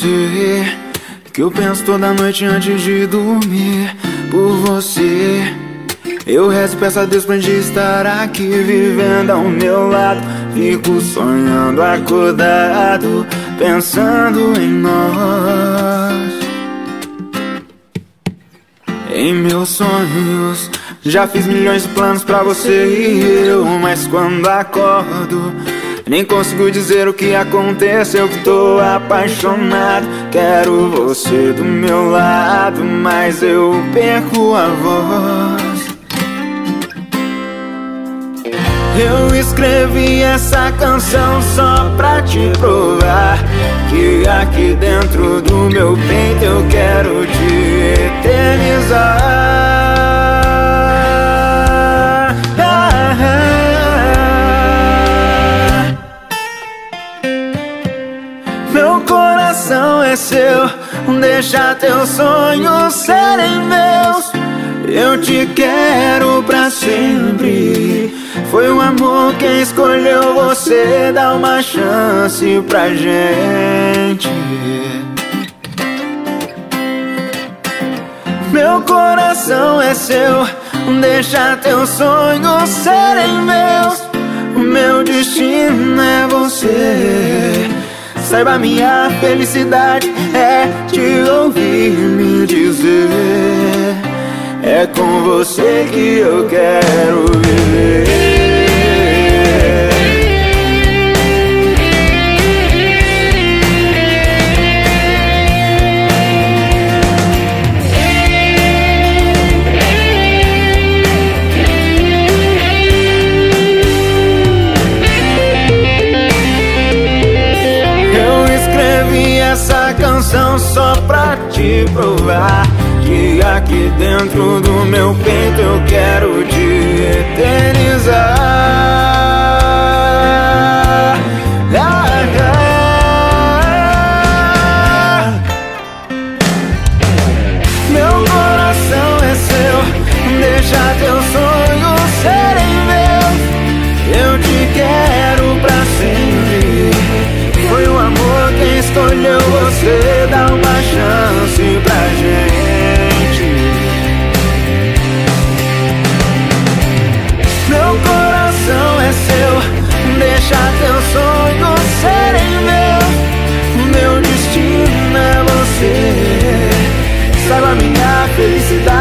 você, que eu penso toda noite antes de dormir. Por você eu rezo e peço a Deus pra gente estar aqui vivendo ao meu lado. Fico sonhando acordado, pensando em nós. Em meus sonhos já fiz milhões de planos pra você e eu, mas quando acordo nem consigo dizer o que aconteceu, que tô apaixonado. Quero você do meu lado, mas eu perco a voz. Eu escrevi essa canção só pra te provar que aqui dentro do meu peito eu quero te eternizar. Meu coração é seu, deixa teus sonhos serem meus. Eu te quero pra sempre. Foi o amor quem escolheu você. Dá uma chance pra gente. Meu coração é seu, deixa teus sonhos serem meus. O meu destino é você. Saiba, minha felicidade é te ouvir me dizer: é com você que eu quero viver. Essa canção só pra te provar que aqui dentro do meu peito eu quero te eternizar. Meu coração é seu, deixa teus sonhos serem meus. Eu te quero pra sempre. Foi o amor quem escolheu você. Dá uma chance pra gente. Meu coração é seu, deixa teus sonhos serem meus. O meu destino é você. Saiba, minha felicidade